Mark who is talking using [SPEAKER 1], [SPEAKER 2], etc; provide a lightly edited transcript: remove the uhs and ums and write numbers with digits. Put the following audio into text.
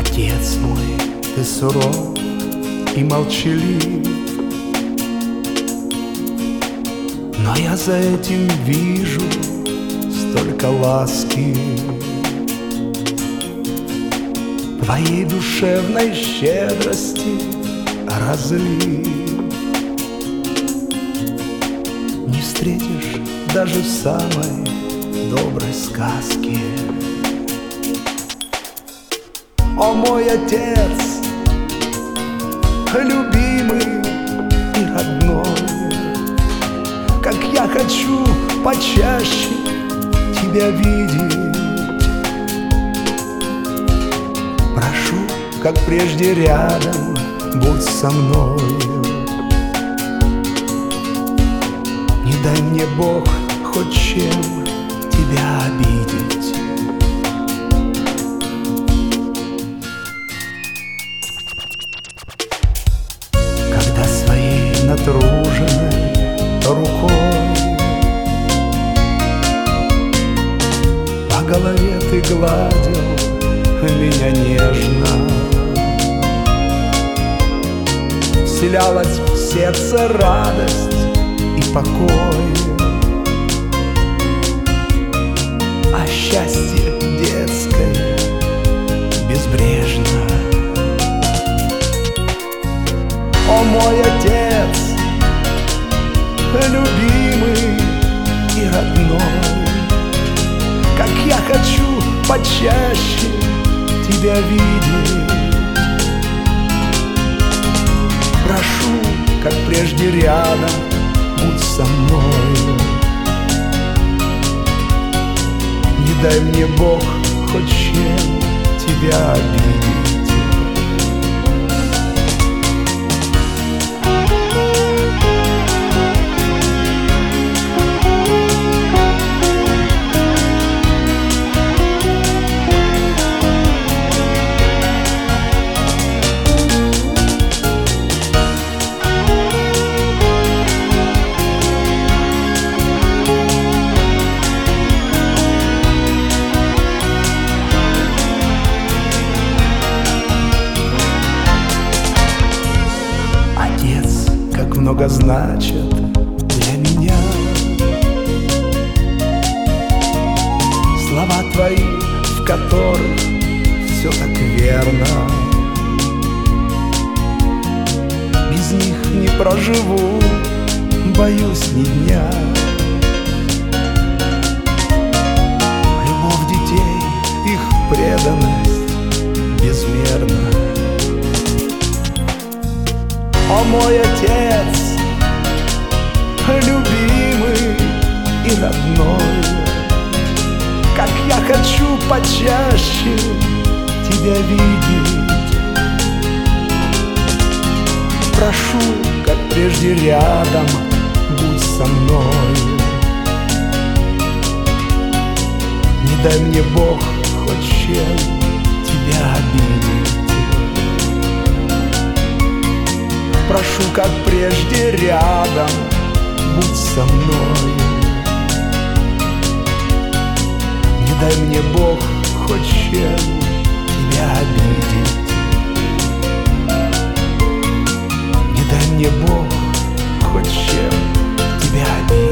[SPEAKER 1] Отец мой, ты суров и молчалив, но я за этим вижу столько ласки. Твоей душевной щедрости разлив не встретишь даже в самой доброй сказке. О мой отец, любимый и родной, как я хочу почаще тебя видеть. Прошу, как прежде рядом, будь со мною. Не дай мне, Бог, хоть чем тебя обидеть. Когда своей натруженной рукой по голове ты гладил меня нежно, вселялась в сердце радость и покой, а счастье детское безбрежно. О мой отец, любимый и родной, как я хочу почаще тебя видеть. Прошу, как прежде рядом, будь со мною. Не дай мне, Бог, хоть чем тебя обидеть. Много значат для меня слова твои, в которых все так верно. Без них не проживу, боюсь, ни дня. Любовь детей, их преданность безмерна. О мой отец, любимый и родной, как я хочу почаще тебя видеть. Прошу, как прежде рядом, будь со мной. Не дай мне, Бог, хоть чем тебя обидеть. Прошу, как прежде рядом, будь со мной. Не дай мне, Бог, хоть чем тебя обидеть. Не дай мне, Бог, хоть чем тебя обидеть.